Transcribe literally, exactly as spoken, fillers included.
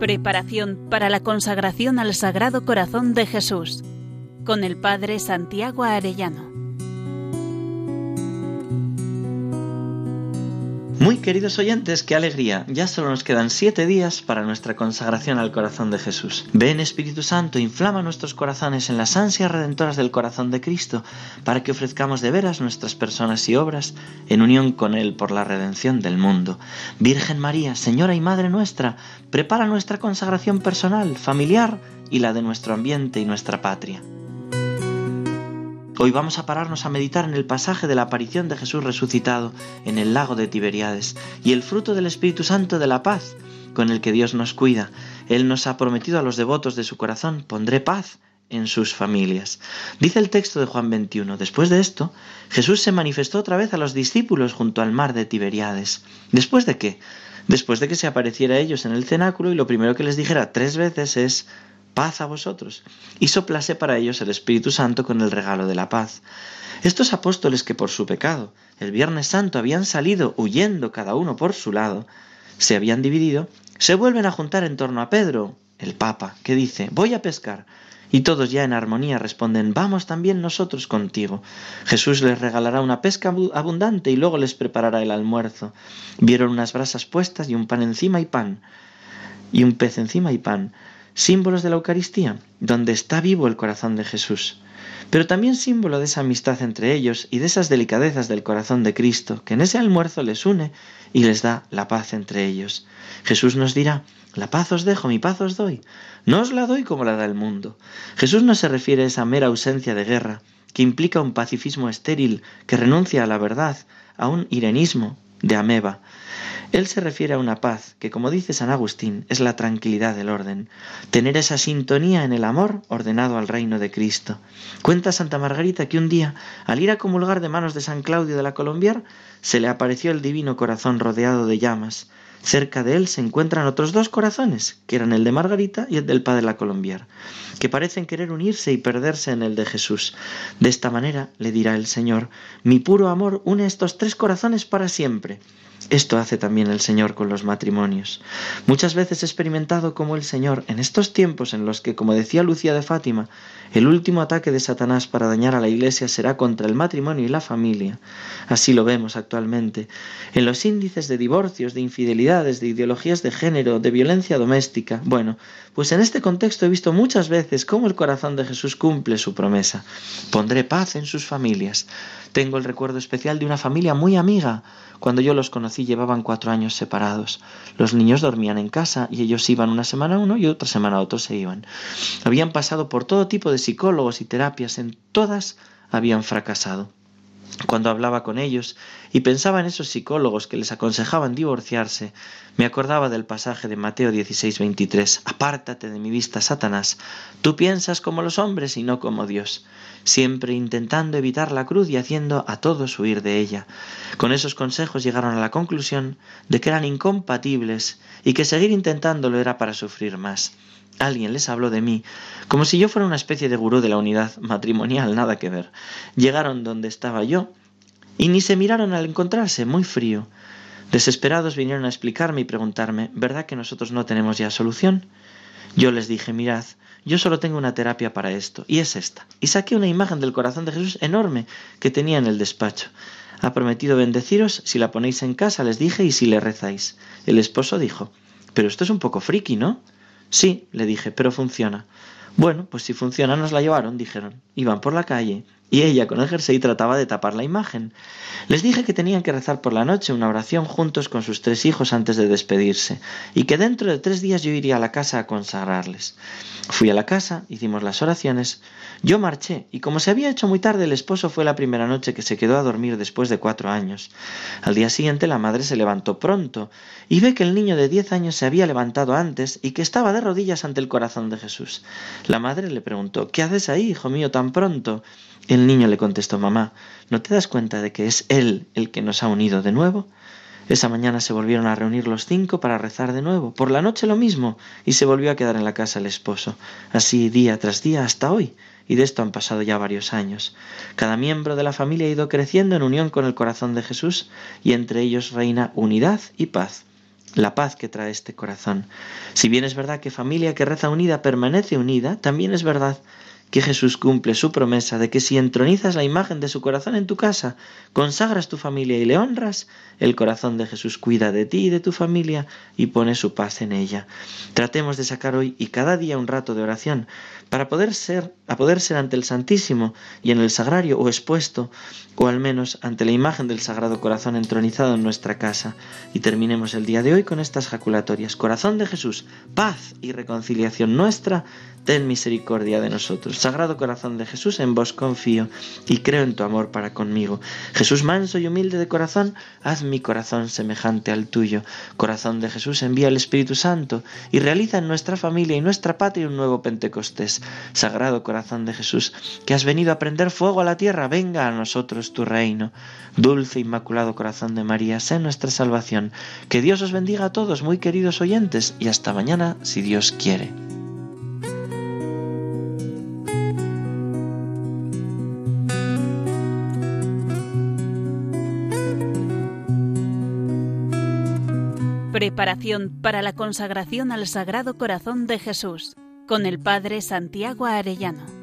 Preparación para la consagración al Sagrado Corazón de Jesús, con el Padre Santiago Arellano. Muy queridos oyentes, qué alegría, ya solo nos quedan siete días para nuestra consagración al corazón de Jesús. Ven, Espíritu Santo, inflama nuestros corazones en las ansias redentoras del corazón de Cristo, para que ofrezcamos de veras nuestras personas y obras en unión con Él por la redención del mundo. Virgen María, Señora y Madre nuestra, prepara nuestra consagración personal, familiar y la de nuestro ambiente y nuestra patria. Hoy vamos a pararnos a meditar en el pasaje de la aparición de Jesús resucitado en el lago de Tiberíades y el fruto del Espíritu Santo de la paz con el que Dios nos cuida. Él nos ha prometido a los devotos de su corazón: pondré paz en sus familias. Dice el texto de Juan veintiuno: después de esto, Jesús se manifestó otra vez a los discípulos junto al mar de Tiberíades. ¿Después de qué? Después de que se apareciera a ellos en el cenáculo y lo primero que les dijera tres veces es: paz a vosotros, y soplase para ellos el Espíritu Santo con el regalo de la paz. Estos apóstoles que por su pecado el Viernes Santo habían salido huyendo cada uno por su lado, se habían dividido, se vuelven a juntar en torno a Pedro, el Papa, que dice: voy a pescar, y todos ya en armonía responden: vamos también nosotros contigo. Jesús les regalará una pesca abundante y luego les preparará el almuerzo. Vieron unas brasas puestas y un pan encima y pan, y un pez encima y pan, símbolos de la Eucaristía, donde está vivo el corazón de Jesús, pero también símbolo de esa amistad entre ellos y de esas delicadezas del corazón de Cristo, que en ese almuerzo les une y les da la paz entre ellos. Jesús nos dirá: la paz os dejo, mi paz os doy, no os la doy como la da el mundo. Jesús no se refiere a esa mera ausencia de guerra, que implica un pacifismo estéril que renuncia a la verdad, a un irenismo de ameba. Él se refiere a una paz que, como dice San Agustín, es la tranquilidad del orden, tener esa sintonía en el amor ordenado al reino de Cristo. Cuenta Santa Margarita que un día, al ir a comulgar de manos de San Claudio de la Colombier, se le apareció el divino corazón rodeado de llamas. Cerca de él se encuentran otros dos corazones, que eran el de Margarita y el del padre la Colombier, que parecen querer unirse y perderse en el de Jesús. De esta manera, le dirá el Señor: mi puro amor une estos tres corazones para siempre. Esto hace también el Señor con los matrimonios. Muchas veces he experimentado cómo el Señor, en estos tiempos en los que, como decía Lucía de Fátima, el último ataque de Satanás para dañar a la Iglesia será contra el matrimonio y la familia, así lo vemos actualmente, en los índices de divorcios, de infidelidades, de ideologías de género, de violencia doméstica. Bueno, pues en este contexto he visto muchas veces cómo el corazón de Jesús cumple su promesa: pondré paz en sus familias. Tengo el recuerdo especial de una familia muy amiga. Cuando yo los conocí llevaban cuatro años separados. Los niños dormían en casa y ellos iban una semana a uno y otra semana a otro se iban. Habían pasado por todo tipo de psicólogos y terapias, en todas habían fracasado. Cuando hablaba con ellos y pensaba en esos psicólogos que les aconsejaban divorciarse, me acordaba del pasaje de Mateo dieciséis veintitrés: apártate de mi vista, Satanás, tú piensas como los hombres y no como Dios, siempre intentando evitar la cruz y haciendo a todos huir de ella. Con esos consejos llegaron a la conclusión de que eran incompatibles y que seguir intentándolo era para sufrir más. Alguien les habló de mí, como si yo fuera una especie de gurú de la unidad matrimonial, nada que ver. Llegaron donde estaba yo y ni se miraron al encontrarse, muy frío. Desesperados vinieron a explicarme y preguntarme: ¿verdad que nosotros no tenemos ya solución? Yo les dije: mirad, yo solo tengo una terapia para esto, y es esta. Y saqué una imagen del corazón de Jesús enorme que tenía en el despacho. Ha prometido bendeciros si la ponéis en casa, les dije, y si le rezáis. El esposo dijo: pero esto es un poco friki, ¿no? Sí, le dije, pero funciona. Bueno, pues si funciona nos la llevaron, dijeron. Iban por la calle y ella con el jersey trataba de tapar la imagen. Les dije que tenían que rezar por la noche una oración juntos con sus tres hijos antes de despedirse y que dentro de tres días yo iría a la casa a consagrarles. Fui a la casa, hicimos las oraciones, yo marché y como se había hecho muy tarde, el esposo fue la primera noche que se quedó a dormir después de cuatro años. Al día siguiente la madre se levantó pronto y ve que el niño de diez años se había levantado antes y que estaba de rodillas ante el corazón de Jesús. La madre le preguntó: ¿qué haces ahí, hijo mío, tan pronto? El niño le contestó: mamá, ¿no te das cuenta de que es Él el que nos ha unido de nuevo? Esa mañana se volvieron a reunir los cinco para rezar de nuevo. Por la noche lo mismo, y se volvió a quedar en la casa el esposo. Así día tras día hasta hoy, y de esto han pasado ya varios años. Cada miembro de la familia ha ido creciendo en unión con el corazón de Jesús, y entre ellos reina unidad y paz. la paz que trae este corazón. Si bien es verdad que familia que reza unida permanece unida, también es verdad que Jesús cumple su promesa de que si entronizas la imagen de su corazón en tu casa, consagras tu familia y le honras, el corazón de Jesús cuida de ti y de tu familia y pone su paz en ella. Tratemos de sacar hoy y cada día un rato de oración para poder ser, a poder ser ante el Santísimo y en el Sagrario o expuesto, o al menos ante la imagen del Sagrado Corazón entronizado en nuestra casa. Y terminemos el día de hoy con estas jaculatorias. Corazón de Jesús, paz y reconciliación nuestra, ten misericordia de nosotros. Sagrado Corazón de Jesús, en vos confío y creo en tu amor para conmigo. Jesús manso y humilde de corazón, haz mi corazón semejante al tuyo. Corazón de Jesús, envía el Espíritu Santo y realiza en nuestra familia y nuestra patria un nuevo Pentecostés. Sagrado Corazón de Jesús, que has venido a prender fuego a la tierra, venga a nosotros tu reino. Dulce Inmaculado Corazón de María, sé nuestra salvación. Que Dios os bendiga a todos, muy queridos oyentes, y hasta mañana, si Dios quiere. Preparación para la consagración al Sagrado Corazón de Jesús, con el Padre Santiago Arellano.